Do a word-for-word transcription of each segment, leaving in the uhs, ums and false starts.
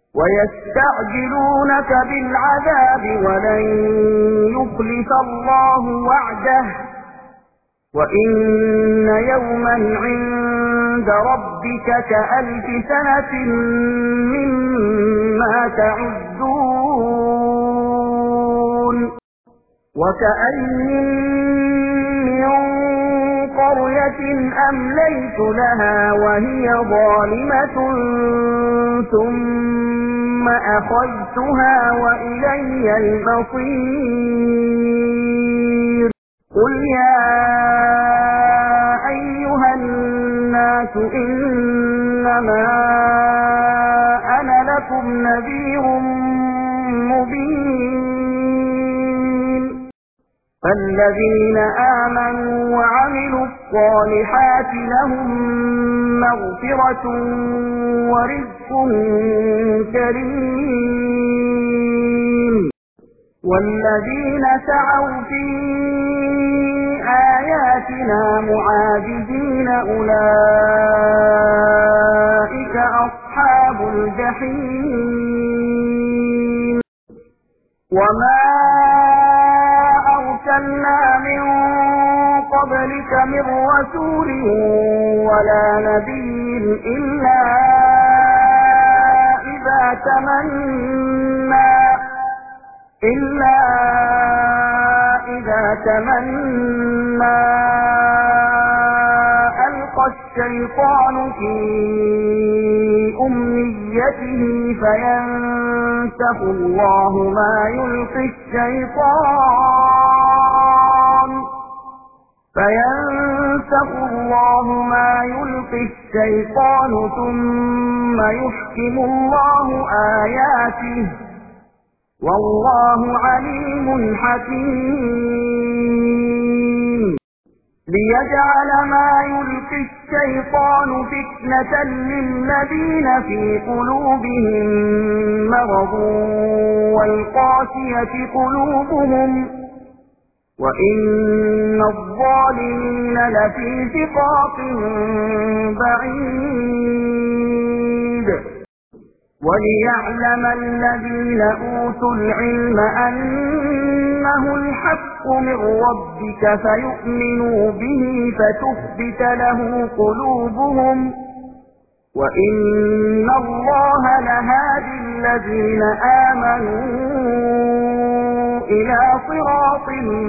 ويستعجلونك بالعذاب ولن يخلف الله وعده وإن يوما عند ربك كألف سنة مما تعدون وكأين من قرية أمليت لها وهي ظالمة ثم أخذتها وإلي المصير قل يا أيها الناس إنما أنا لكم نذير مبين فالذين آمنوا وعملوا الصالحات لهم مغفرة ورزق كريم والذين سعوا في آياتنا معاجزين أولئك أصحاب الجحيم وما أرسلنا من قبلك من رسول ولا نبي إلا إذا تمنى إلا إذا تمنى ألقى الشيطان في أمنيته فينسخ الله ما يلقي الشيطان فينسخ الله ما يلقي الشيطان ثم يحكم الله آياته والله عليم حكيم ليجعل ما يلقي الشيطان فتنة للذين في قلوبهم مرض والقاسية قلوبهم وإن الظالمين لفي شقاق بعيد وليعلم الذين أوتوا العلم أنه الحق من ربك فيؤمنوا به فتخبت له قلوبهم وإن الله لهادي الذين آمنوا إلى صراط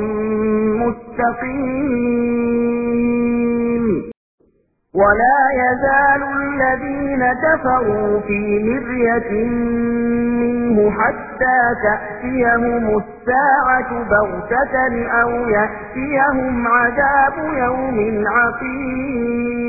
مستقيم ولا يزال الذين كفروا في مرية منه حتى تأتيهم الساعة بغتة أو يأتيهم عذاب يوم عقيم